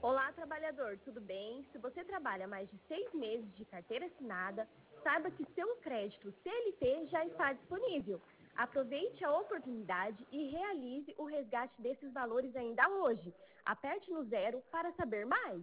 Olá, trabalhador, tudo bem? Se você trabalha mais de 6 meses de carteira assinada, saiba que seu crédito CLT já está disponível. Aproveite a oportunidade e realize o resgate desses valores ainda hoje. Aperte no 0 para saber mais.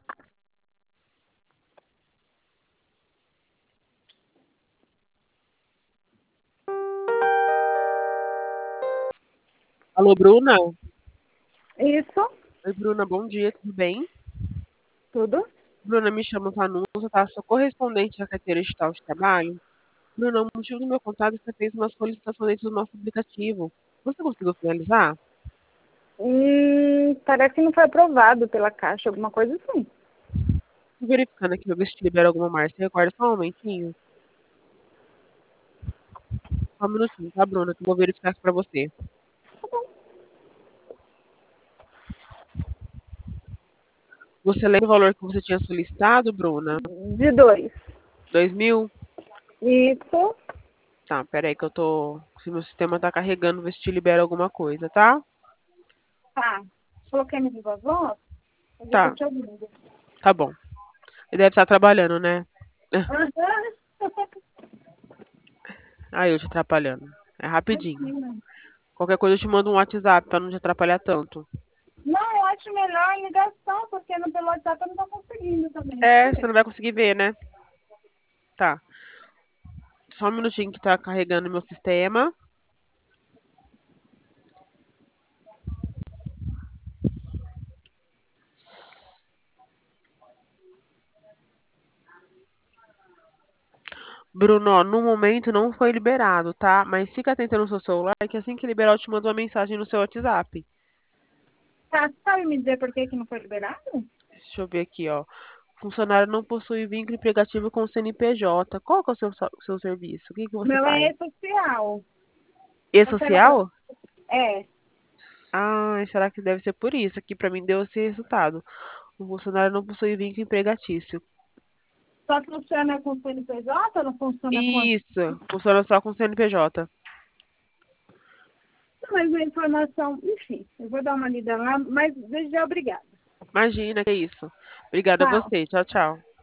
Alô, Bruna? Isso, Oi, Bruna, bom dia, tudo bem? tudo. Bruna, me chama Vanusa, tá? Sou correspondente da carteira digital de trabalho. Bruna, o motivo do meu contato é que você fez uma solicitação dentro do nosso aplicativo. Você conseguiu finalizar? Parece que não foi aprovado pela Caixa, alguma coisa assim. Tô verificando aqui, eu ver se te libera alguma marca. Você recorda só um momentinho? Só um minutinho, tá, Bruna? Que eu vou verificar aqui pra você. Você lembra o valor que você tinha solicitado, Bruna? De dois. 2.000? Isso, Tá, peraí que eu tô... Se meu sistema tá carregando, ver se te libera alguma coisa, tá? tá. Coloquei no Viva Voz, mas eu tô Tá, te ouvindo. tá bom. Ele deve estar trabalhando, né? Aham. Aí eu te atrapalhando. É rapidinho. Imagina. Qualquer coisa eu te mando um WhatsApp pra não te atrapalhar tanto. Não, eu acho melhor ligação, porque no pelo WhatsApp eu não tô conseguindo também. É, você não vai conseguir ver, né? Tá. Só um minutinho que tá carregando meu sistema. Bruno, ó, no momento não foi liberado, tá? Mas fica atento no seu celular que assim que liberar eu te mando uma mensagem no seu WhatsApp. Tá, sabe me dizer por que que não foi liberado? Deixa eu ver aqui, ó. Funcionário não possui vínculo emregativo com o CNPJ. Qual que é o seu serviço? O que que você Meu faz? é social. Você não... E-social? É, Ah, será que deve ser por isso? Aqui pra mim deu esse resultado. O funcionário não possui vínculo empregatício. só funciona com CNPJ, não funciona com... Isso, funciona só com CNPJ. Mas a informação, enfim, eu vou dar uma lida lá, mas desde já, obrigada. Imagina, que é isso. Obrigada a Tchau. você. Tchau, tchau.